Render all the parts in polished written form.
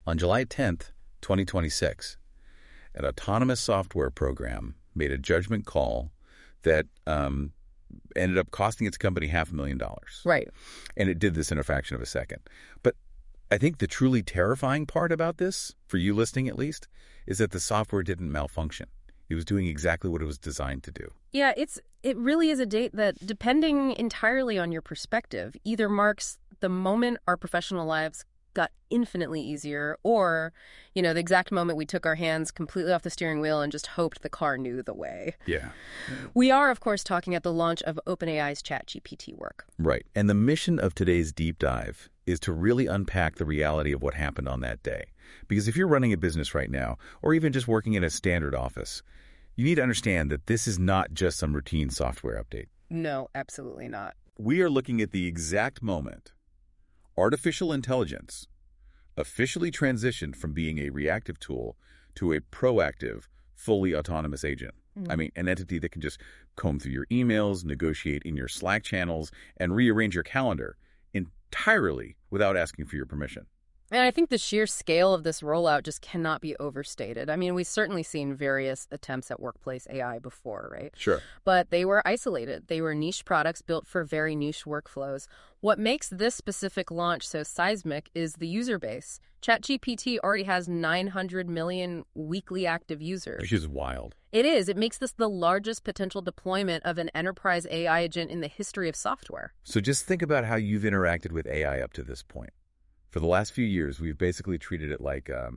On July 10th, 2026, an autonomous software program made a judgment call that ended up costing its company $500,000. Right. And it did this in a fraction of a second. But I think the truly terrifying part about this, for you listening at least, is that the software didn't malfunction. It was doing exactly what it was designed to do. Yeah, it really is a date that, depending entirely on your perspective, either marks the moment our professional lives got infinitely easier, or, the exact moment we took our hands completely off the steering wheel and just hoped the car knew the way. Yeah. We are, of course, talking at the launch of OpenAI's ChatGPT work. Right. And the mission of today's deep dive is to really unpack the reality of what happened on that day. Because if you're running a business right now, or even just working in a standard office, you need to understand that this is not just some routine software update. No, absolutely not. We are looking at the exact moment artificial intelligence officially transitioned from being a reactive tool to a proactive, fully autonomous agent. I mean, an entity that can just comb through your emails, negotiate in your Slack channels, and rearrange your calendar entirely without asking for your permission. And I think the sheer scale of this rollout just cannot be overstated. I mean, we've certainly seen various attempts at workplace AI before, right? Sure. But they were isolated. They were niche products built for very niche workflows. What makes this specific launch so seismic is the user base. ChatGPT already has 900 million weekly active users. Which is wild. It is. It makes this the largest potential deployment of an enterprise AI agent in the history of software. So just think about how you've interacted with AI up to this point. For the last few years, we've basically treated it like a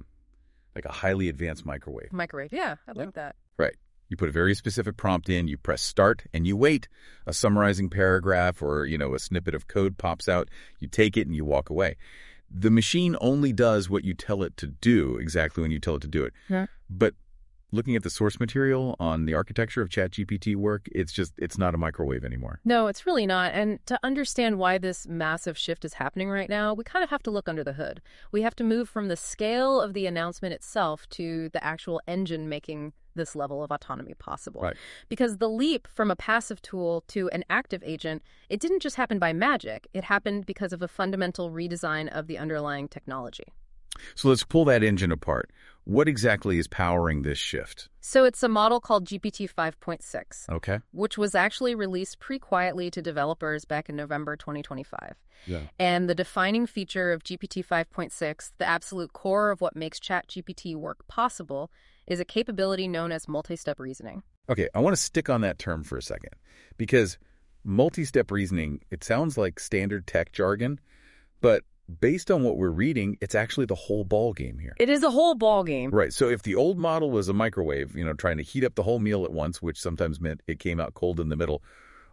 highly advanced microwave. Microwave, yeah, I like that. Right. You put a very specific prompt in, you press start, and you wait. A summarizing paragraph or, a snippet of code pops out. You take it and you walk away. The machine only does what you tell it to do, exactly when you tell it to do it. Yeah. But looking at the source material on the architecture of ChatGPT work, it's not a microwave anymore. No, it's really not. And to understand why this massive shift is happening right now, we kind of have to look under the hood. We have to move from the scale of the announcement itself to the actual engine making this level of autonomy possible. Right. Because the leap from a passive tool to an active agent, it didn't just happen by magic. It happened because of a fundamental redesign of the underlying technology. So let's pull that engine apart. What exactly is powering this shift? So it's a model called GPT 5.6. Okay. Which was actually released pre-quietly to developers back in November 2025. Yeah. And the defining feature of GPT 5.6, the absolute core of what makes ChatGPT work possible, is a capability known as multi-step reasoning. Okay, I want to stick on that term for a second, because multi-step reasoning, it sounds like standard tech jargon, but based on what we're reading, it's actually the whole ball game here. It is the whole ball game. Right. So if the old model was a microwave, trying to heat up the whole meal at once, which sometimes meant it came out cold in the middle,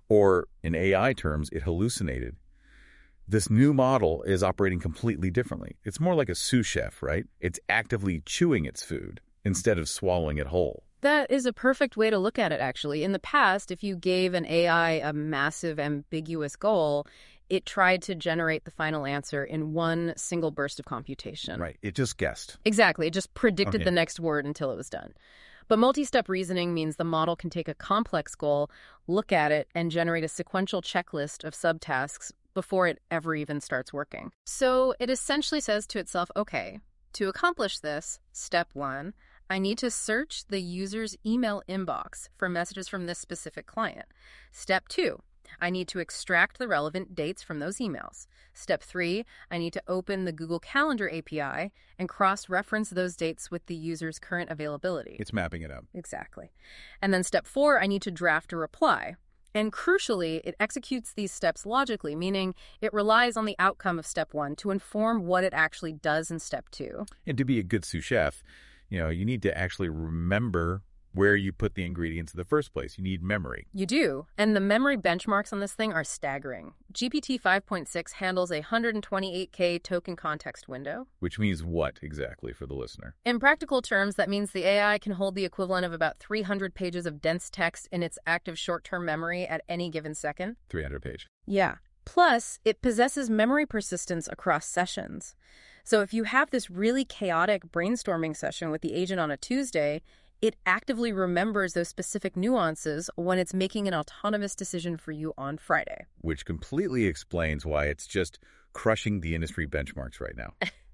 or in AI terms, it hallucinated, this new model is operating completely differently. It's more like a sous chef, right? It's actively chewing its food instead of swallowing it whole. That is a perfect way to look at it, actually. In the past, if you gave an AI a massive, ambiguous goal, it tried to generate the final answer in one single burst of computation. Right. It just guessed. Exactly. It just predicted the next word until it was done. But multi-step reasoning means the model can take a complex goal, look at it, and generate a sequential checklist of subtasks before it ever even starts working. So it essentially says to itself, okay, to accomplish this, step 1, I need to search the user's email inbox for messages from this specific client. Step 2, I need to extract the relevant dates from those emails. Step 3, I need to open the Google Calendar API and cross-reference those dates with the user's current availability. It's mapping it up. Exactly. And then step 4, I need to draft a reply. And crucially, it executes these steps logically, meaning it relies on the outcome of step 1 to inform what it actually does in step 2. And to be a good sous chef, you need to actually remember where you put the ingredients in the first place. You need memory. You do. And the memory benchmarks on this thing are staggering. GPT 5.6 handles a 128K token context window. Which means what exactly for the listener? In practical terms, that means the AI can hold the equivalent of about 300 pages of dense text in its active short-term memory at any given second. 300 page. Yeah. Plus, it possesses memory persistence across sessions. So if you have this really chaotic brainstorming session with the agent on a Tuesday, it actively remembers those specific nuances when it's making an autonomous decision for you on Friday. Which completely explains why it's just crushing the industry benchmarks right now.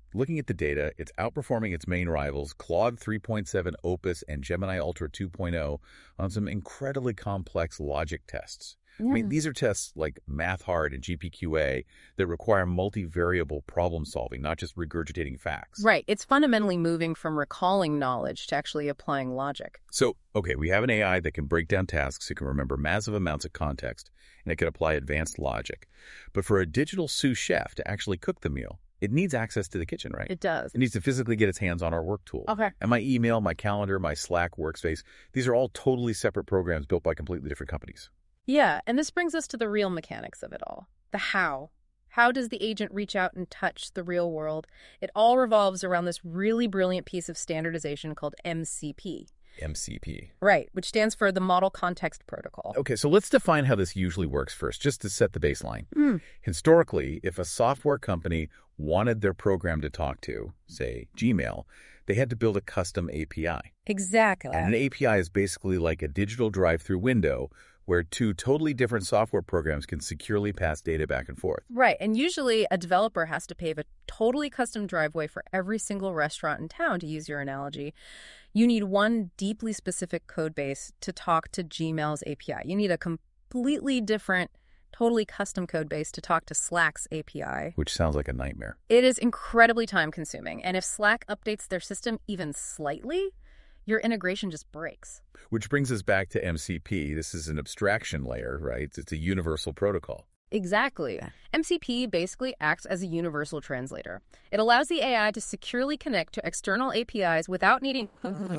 Looking at the data, it's outperforming its main rivals, Claude 3.7 Opus and Gemini Ultra 2.0, on some incredibly complex logic tests. I mean, these are tests like Math Hard and GPQA that require multivariable problem solving, not just regurgitating facts. Right. It's fundamentally moving from recalling knowledge to actually applying logic. So, okay, we have an AI that can break down tasks, it can remember massive amounts of context, and it can apply advanced logic. But for a digital sous chef to actually cook the meal, it needs access to the kitchen, right? It does. It needs to physically get its hands on our work tool. Okay. And my email, my calendar, my Slack workspace, these are all totally separate programs built by completely different companies. Yeah, and this brings us to the real mechanics of it all. The how. How does the agent reach out and touch the real world? It all revolves around this really brilliant piece of standardization called MCP. MCP. Right, which stands for the Model Context Protocol. Okay, so let's define how this usually works first, just to set the baseline. Historically, if a software company wanted their program to talk to, say, Gmail, they had to build a custom API. Exactly. And an API is basically like a digital drive-through window where two totally different software programs can securely pass data back and forth. Right, and usually a developer has to pave a totally custom driveway for every single restaurant in town, to use your analogy. You need one deeply specific code base to talk to Gmail's API. You need a completely different, totally custom code base to talk to Slack's API. Which sounds like a nightmare. It is incredibly time-consuming, and if Slack updates their system even slightly, your integration just breaks. Which brings us back to MCP. This is an abstraction layer, right? It's a universal protocol. Exactly. MCP basically acts as a universal translator. It allows the AI to securely connect to external APIs without needing...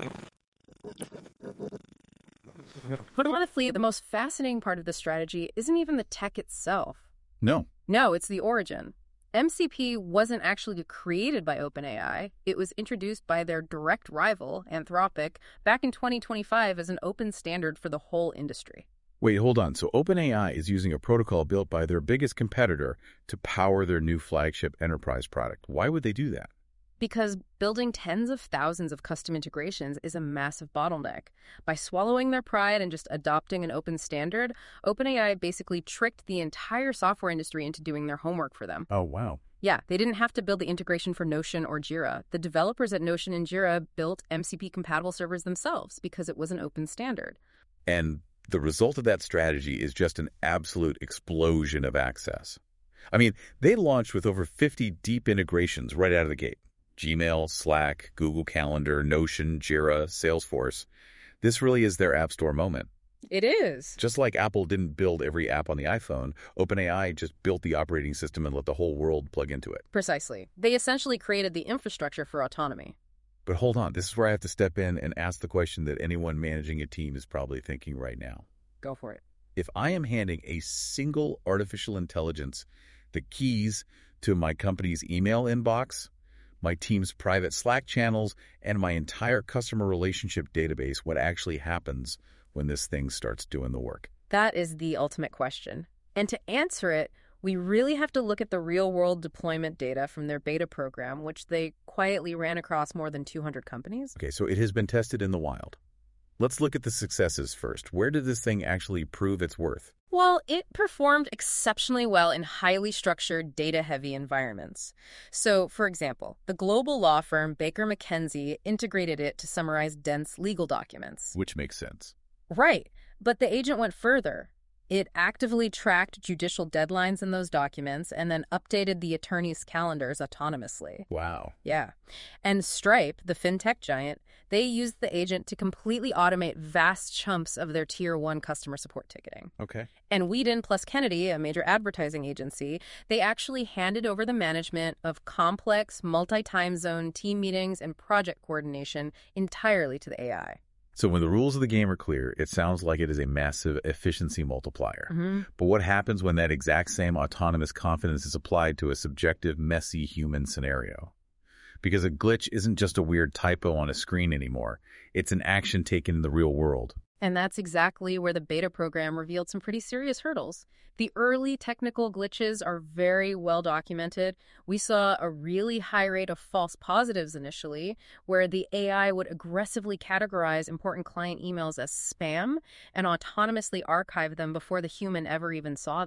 But honestly, the most fascinating part of this strategy isn't even the tech itself. No. No, it's the origin. MCP wasn't actually created by OpenAI. It was introduced by their direct rival, Anthropic, back in 2025 as an open standard for the whole industry. Wait, hold on. So OpenAI is using a protocol built by their biggest competitor to power their new flagship enterprise product. Why would they do that? Because building tens of thousands of custom integrations is a massive bottleneck. By swallowing their pride and just adopting an open standard, OpenAI basically tricked the entire software industry into doing their homework for them. Oh, wow. Yeah, they didn't have to build the integration for Notion or Jira. The developers at Notion and Jira built MCP-compatible servers themselves because it was an open standard. And the result of that strategy is just an absolute explosion of access. I mean, they launched with over 50 deep integrations right out of the gate. Gmail, Slack, Google Calendar, Notion, Jira, Salesforce. This really is their App Store moment. It is. Just like Apple didn't build every app on the iPhone, OpenAI just built the operating system and let the whole world plug into it. Precisely. They essentially created the infrastructure for autonomy. But hold on, this is where I have to step in and ask the question that anyone managing a team is probably thinking right now. Go for it. If I am handing a single artificial intelligence the keys to my company's email inbox, my team's private Slack channels, and my entire customer relationship database, what actually happens when this thing starts doing the work? That is the ultimate question. And to answer it, we really have to look at the real-world deployment data from their beta program, which they quietly ran across more than 200 companies. Okay, so it has been tested in the wild. Let's look at the successes first. Where did this thing actually prove its worth? Well, it performed exceptionally well in highly structured, data-heavy environments. So, for example, the global law firm Baker McKenzie integrated it to summarize dense legal documents. Which makes sense. Right, but the agent went further. It actively tracked judicial deadlines in those documents and then updated the attorneys' calendars autonomously. Wow. Yeah. And Stripe, the fintech giant, they used the agent to completely automate vast chunks of their Tier 1 customer support ticketing. Okay. And Whedon plus Kennedy, a major advertising agency, they actually handed over the management of complex multi-time zone team meetings and project coordination entirely to the AI. So when the rules of the game are clear, it sounds like it is a massive efficiency multiplier. But what happens when that exact same autonomous confidence is applied to a subjective, messy human scenario? Because a glitch isn't just a weird typo on a screen anymore. It's an action taken in the real world. And that's exactly where the beta program revealed some pretty serious hurdles. The early technical glitches are very well documented. We saw a really high rate of false positives initially, where the AI would aggressively categorize important client emails as spam and autonomously archive them before the human ever even saw them.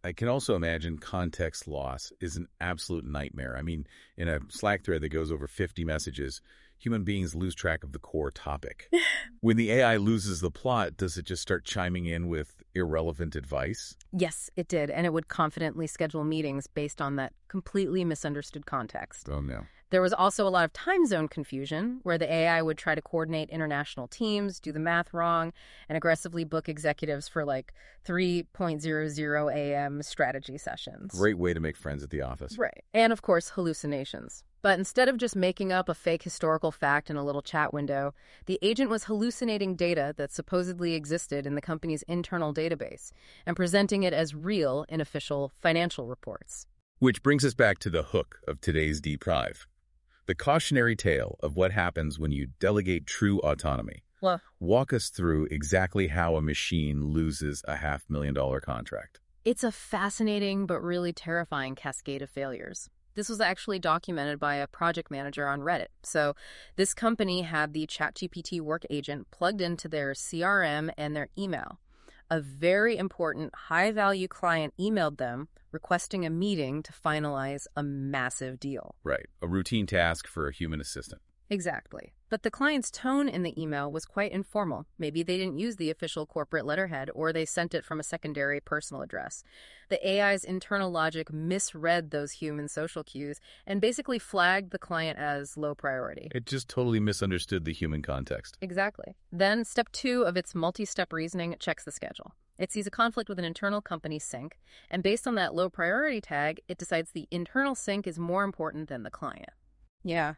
I can also imagine context loss is an absolute nightmare. I mean, in a Slack thread that goes over 50 messages, human beings lose track of the core topic. When the AI loses the plot, does it just start chiming in with irrelevant advice? Yes, it did, and it would confidently schedule meetings based on that completely misunderstood context. Oh, no. There was also a lot of time zone confusion, where the AI would try to coordinate international teams, do the math wrong, and aggressively book executives for like 3:00 a.m. strategy sessions. Great way to make friends at the office. Right. And of course, hallucinations. But instead of just making up a fake historical fact in a little chat window, the agent was hallucinating data that supposedly existed in the company's internal database and presenting it as real in official financial reports. Which brings us back to the hook of today's deep dive. The cautionary tale of what happens when you delegate true autonomy. Well, Walk us through exactly how a machine loses a $500,000 contract. it's a fascinating but really terrifying cascade of failures. This was actually documented by a project manager on Reddit. So this company had the ChatGPT work agent plugged into their CRM and their email. A very important, high-value client emailed them requesting a meeting to finalize a massive deal. Right, a routine task for a human assistant. Exactly. But the client's tone in the email was quite informal. Maybe they didn't use the official corporate letterhead, or they sent it from a secondary personal address. The AI's internal logic misread those human social cues and basically flagged the client as low priority. It just totally misunderstood the human context. Exactly. Then step 2 of its multi-step reasoning checks the schedule. It sees a conflict with an internal company sync, and based on that low priority tag, it decides the internal sync is more important than the client. Yeah.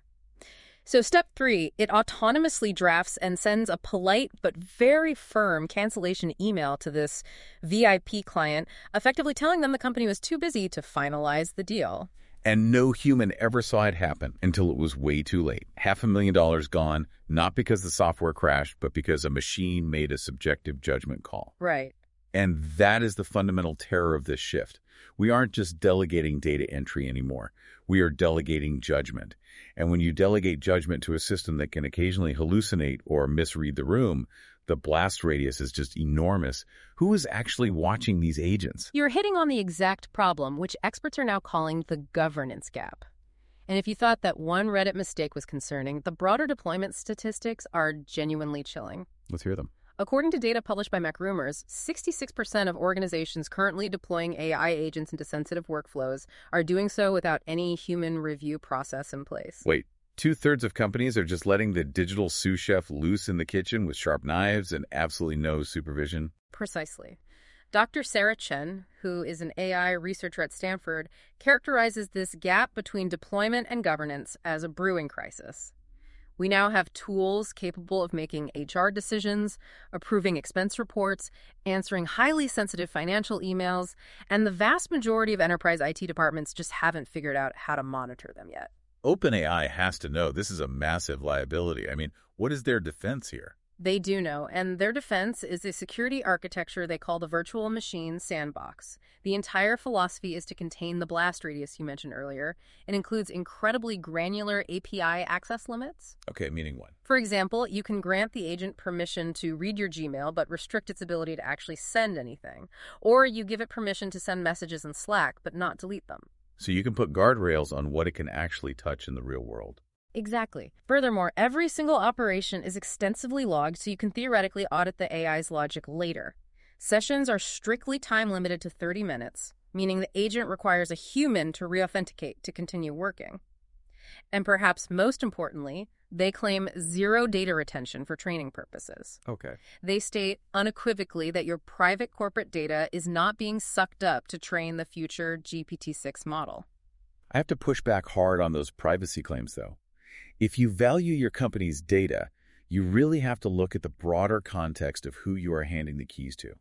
So step 3, it autonomously drafts and sends a polite but very firm cancellation email to this VIP client, effectively telling them the company was too busy to finalize the deal. And no human ever saw it happen until it was way too late. $500,000 gone, not because the software crashed, but because a machine made a subjective judgment call. Right. And that is the fundamental terror of this shift. We aren't just delegating data entry anymore. We are delegating judgment. And when you delegate judgment to a system that can occasionally hallucinate or misread the room, the blast radius is just enormous. Who is actually watching these agents? You're hitting on the exact problem, which experts are now calling the governance gap. And if you thought that one Reddit mistake was concerning, the broader deployment statistics are genuinely chilling. Let's hear them. According to data published by MacRumors, 66% of organizations currently deploying AI agents into sensitive workflows are doing so without any human review process in place. Wait, 2/3 of companies are just letting the digital sous chef loose in the kitchen with sharp knives and absolutely no supervision? Precisely. Dr. Sarah Chen, who is an AI researcher at Stanford, characterizes this gap between deployment and governance as a brewing crisis. We now have tools capable of making HR decisions, approving expense reports, answering highly sensitive financial emails, and the vast majority of enterprise IT departments just haven't figured out how to monitor them yet. OpenAI has to know this is a massive liability. I mean, what is their defense here? They do know, and their defense is a security architecture they call the Virtual Machine Sandbox. The entire philosophy is to contain the blast radius you mentioned earlier. It includes incredibly granular API access limits. Okay, meaning what? For example, you can grant the agent permission to read your Gmail, but restrict its ability to actually send anything. Or you give it permission to send messages in Slack, but not delete them. So you can put guardrails on what it can actually touch in the real world. Exactly. Furthermore, every single operation is extensively logged, so you can theoretically audit the AI's logic later. Sessions are strictly time-limited to 30 minutes, meaning the agent requires a human to re-authenticate to continue working. And perhaps most importantly, they claim zero data retention for training purposes. Okay. They state unequivocally that your private corporate data is not being sucked up to train the future GPT-6 model. I have to push back hard on those privacy claims, though. If you value your company's data, you really have to look at the broader context of who you are handing the keys to.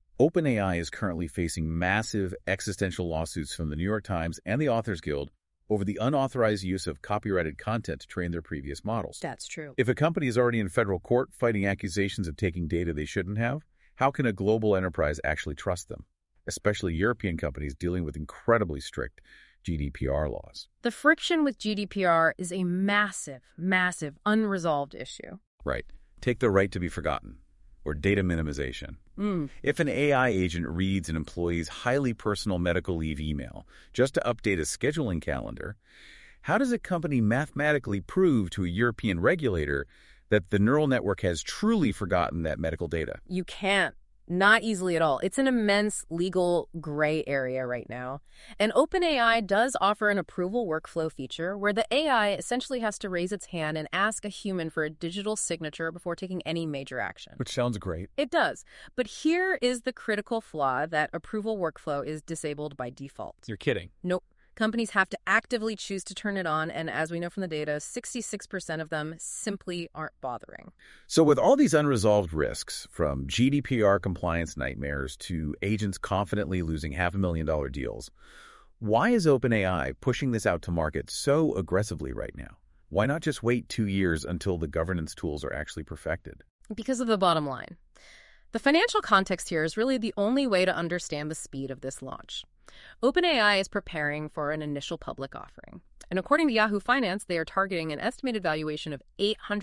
OpenAI is currently facing massive existential lawsuits from the New York Times and the Authors Guild over the unauthorized use of copyrighted content to train their previous models. That's true. If a company is already in federal court fighting accusations of taking data they shouldn't have, how can a global enterprise actually trust them? Especially European companies dealing with incredibly strict GDPR laws. The friction with GDPR is a massive, massive unresolved issue. Right. Take the right to be forgotten, or data minimization. If an AI agent reads an employee's highly personal medical leave email just to update a scheduling calendar, how does a company mathematically prove to a European regulator that the neural network has truly forgotten that medical data? You can't. Not easily at all. It's an immense legal gray area right now. And OpenAI does offer an approval workflow feature where the AI essentially has to raise its hand and ask a human for a digital signature before taking any major action. Which sounds great. It does. But here is the critical flaw: that approval workflow is disabled by default. You're kidding. Nope. Companies have to actively choose to turn it on, and as we know from the data, 66% of them simply aren't bothering. So with all these unresolved risks, from GDPR compliance nightmares to agents confidently losing $500,000 deals, why is OpenAI pushing this out to market so aggressively right now? Why not just wait 2 years until the governance tools are actually perfected? Because of the bottom line. The financial context here is really the only way to understand the speed of this launch. OpenAI is preparing for an initial public offering. And according to Yahoo Finance, they are targeting an estimated valuation of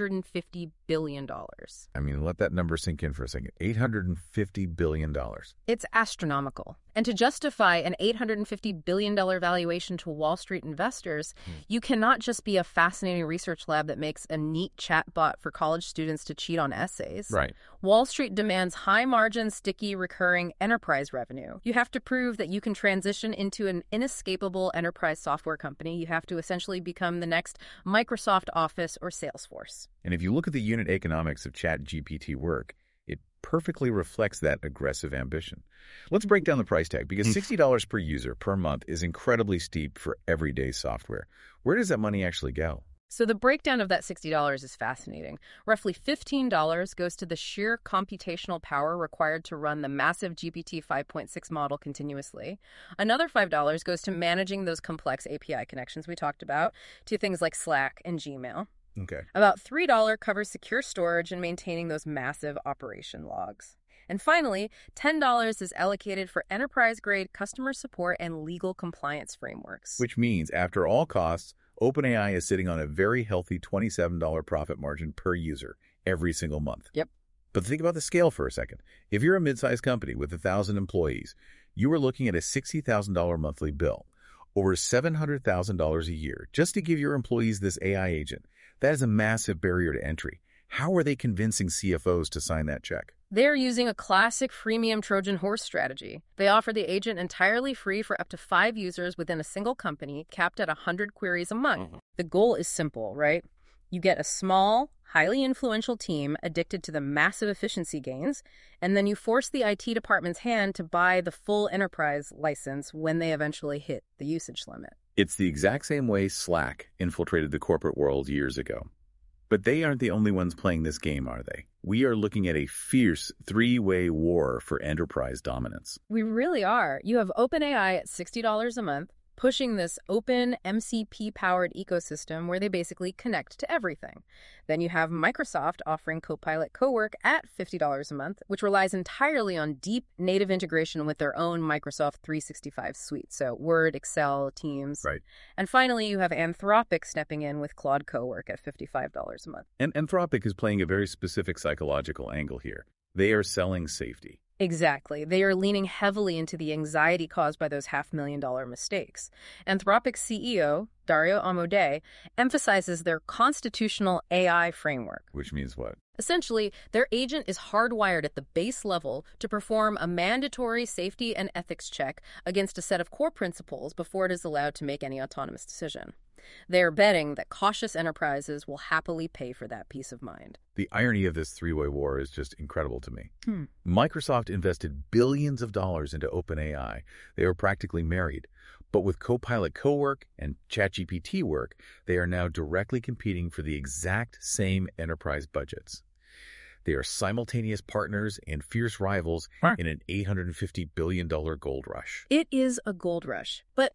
$850 billion. I mean, let that number sink in for a second. $850 billion. It's astronomical. And to justify an $850 billion valuation to Wall Street investors, you cannot just be a fascinating research lab that makes a neat chatbot for college students to cheat on essays. Right. Wall Street demands high-margin, sticky, recurring enterprise revenue. You have to prove that you can transition into an inescapable enterprise software company. You have to essentially become the next Microsoft Office or Salesforce. And if you look at the unit economics of ChatGPT work, it perfectly reflects that aggressive ambition. Let's break down the price tag, because $60 per user per month is incredibly steep for everyday software. Where does that money actually go? So the breakdown of that $60 is fascinating. Roughly $15 goes to the sheer computational power required to run the massive GPT 5.6 model continuously. Another $5 goes to managing those complex API connections we talked about to things like Slack and Gmail. Okay. About $3 covers secure storage and maintaining those massive operation logs. And finally, $10 is allocated for enterprise-grade customer support and legal compliance frameworks. Which means, after all costs, OpenAI is sitting on a very healthy $27 profit margin per user every single month. Yep. But think about the scale for a second. If you're a mid-sized company with 1,000 employees, you are looking at a $60,000 monthly bill, over $700,000 a year, just to give your employees this AI agent. That is a massive barrier to entry. How are they convincing CFOs to sign that check? They're using a classic freemium Trojan horse strategy. They offer the agent entirely free for up to 5 users within a single company, capped at 100 queries a month. The goal is simple, right? You get a small, highly influential team addicted to the massive efficiency gains, and then you force the IT department's hand to buy the full enterprise license when they eventually hit the usage limit. It's the exact same way Slack infiltrated the corporate world years ago. But they aren't the only ones playing this game, are they? We are looking at a fierce three-way war for enterprise dominance. We really are. You have OpenAI at $60 a month, pushing this open MCP-powered ecosystem where they basically connect to everything. Then you have Microsoft offering Copilot Cowork at $50 a month, which relies entirely on deep native integration with their own Microsoft 365 suite, so Word, Excel, Teams. Right. And finally, you have Anthropic stepping in with Claude Cowork at $55 a month. And Anthropic is playing a very specific psychological angle here. They are selling safety. Exactly. They are leaning heavily into the anxiety caused by those $500,000 mistakes. Anthropic's CEO, Dario Amodei, emphasizes their constitutional AI framework. Which means what? Essentially, their agent is hardwired at the base level to perform a mandatory safety and ethics check against a set of core principles before it is allowed to make any autonomous decision. They're betting that cautious enterprises will happily pay for that peace of mind. The irony of this three-way war is just incredible to me. Microsoft invested billions of dollars into OpenAI. They are practically married. But with Copilot Cowork and ChatGPT work, they are now directly competing for the exact same enterprise budgets. They are simultaneous partners and fierce rivals in an $850 billion gold rush. It is a gold rush. But,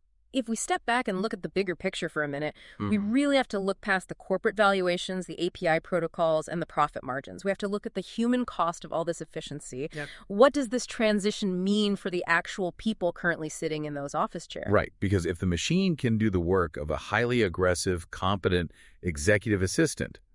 if we step back and look at the bigger picture for a minute, we really have to look past the corporate valuations, the API protocols, and the profit margins. We have to look at the human cost of all this efficiency. Yep. What does this transition mean for the actual people currently sitting in those office chairs? Right, because if the machine can do the work of a highly aggressive, competent executive assistant,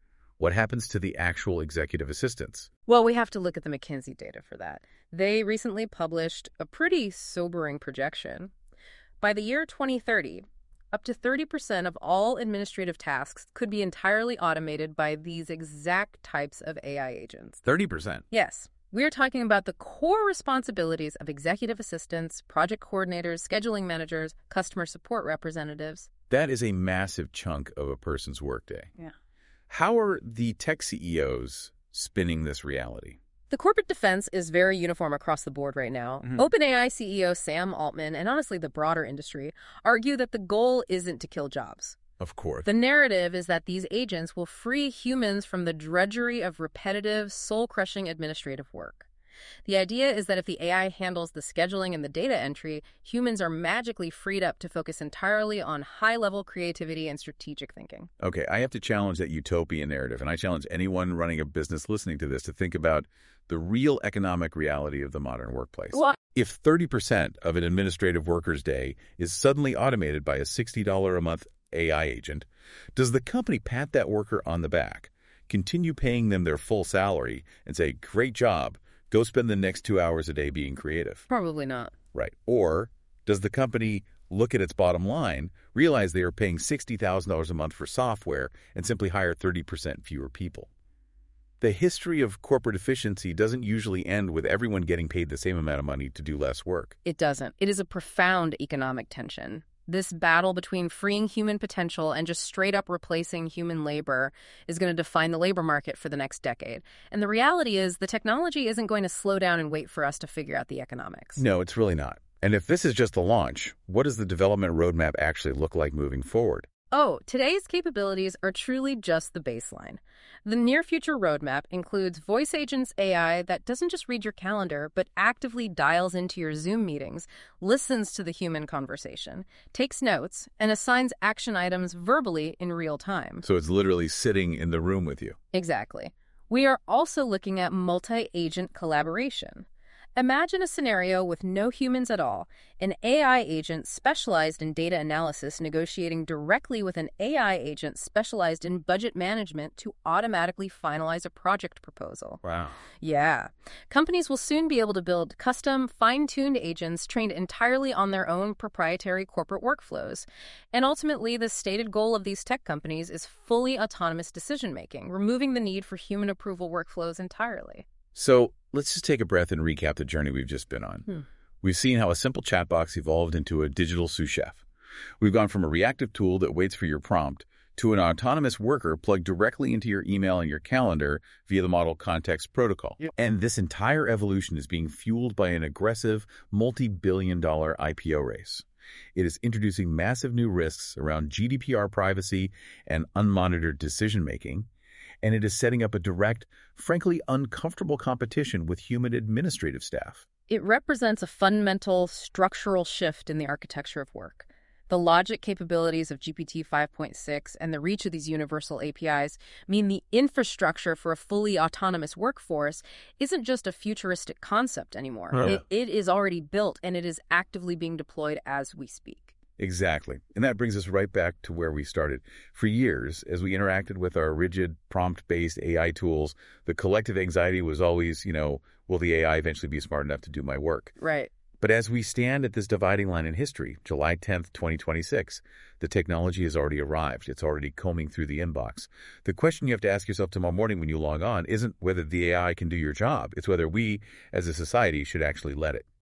What happens to the actual executive assistants? Well, we have to look at the McKinsey data for that. They recently published a pretty sobering projection. By the year 2030, up to 30% of all administrative tasks could be entirely automated by these exact types of AI agents. 30%? Yes. We're talking about the core responsibilities of executive assistants, project coordinators, scheduling managers, customer support representatives. That is a massive chunk of a person's workday. Yeah. How are the tech CEOs spinning this reality? The corporate defense is very uniform across the board right now. OpenAI CEO Sam Altman, and honestly the broader industry, argue that the goal isn't to kill jobs. Of course. The narrative is that these agents will free humans from the drudgery of repetitive, soul-crushing administrative work. The idea is that if the AI handles the scheduling and the data entry, humans are magically freed up to focus entirely on high-level creativity and strategic thinking. Okay, I have to challenge that utopian narrative, and I challenge anyone running a business listening to this to think about the real economic reality of the modern workplace. What? If 30% of an administrative worker's day is suddenly automated by a $60 a month AI agent, does the company pat that worker on the back, continue paying them their full salary, and say, great job, go spend the next 2 hours a day being creative? Probably not. Right. Or does the company look at its bottom line, realize they are paying $60,000 a month for software, and simply hire 30% fewer people? The history of corporate efficiency doesn't usually end with everyone getting paid the same amount of money to do less work. It doesn't. It is a profound economic tension. This battle between freeing human potential and just straight up replacing human labor is going to define the labor market for the next decade. And the reality is the technology isn't going to slow down and wait for us to figure out the economics. No, it's really not. And if this is just the launch, what does the development roadmap actually look like moving forward? Oh, today's capabilities are truly just the baseline. The near-future roadmap includes voice agents AI that doesn't just read your calendar, but actively dials into your Zoom meetings, listens to the human conversation, takes notes, and assigns action items verbally in real time. So it's literally sitting in the room with you. Exactly. We are also looking at multi-agent collaboration. Imagine a scenario with no humans at all, an AI agent specialized in data analysis negotiating directly with an AI agent specialized in budget management to automatically finalize a project proposal. Wow. Yeah. Companies will soon be able to build custom, fine-tuned agents trained entirely on their own proprietary corporate workflows. And ultimately, the stated goal of these tech companies is fully autonomous decision-making, removing the need for human approval workflows entirely. So let's just take a breath and recap the journey we've just been on. We've seen how a simple chat box evolved into a digital sous chef. We've gone from a reactive tool that waits for your prompt to an autonomous worker plugged directly into your email and your calendar via the Model Context Protocol. Yep. And this entire evolution is being fueled by an aggressive, multi-billion-dollar IPO race. It is introducing massive new risks around GDPR privacy and unmonitored decision-making, and it is setting up a direct, frankly uncomfortable competition with human administrative staff. It represents a fundamental structural shift in the architecture of work. The logic capabilities of GPT 5.6 and the reach of these universal APIs mean the infrastructure for a fully autonomous workforce isn't just a futuristic concept anymore. It is already built, and it is actively being deployed as we speak. Exactly. And that brings us right back to where we started. For years, as we interacted with our rigid, prompt-based AI tools, the collective anxiety was always, will the AI eventually be smart enough to do my work? Right. But as we stand at this dividing line in history, July 10th, 2026, the technology has already arrived. It's already combing through the inbox. The question you have to ask yourself tomorrow morning when you log on isn't whether the AI can do your job. It's whether we, as a society, should actually let it.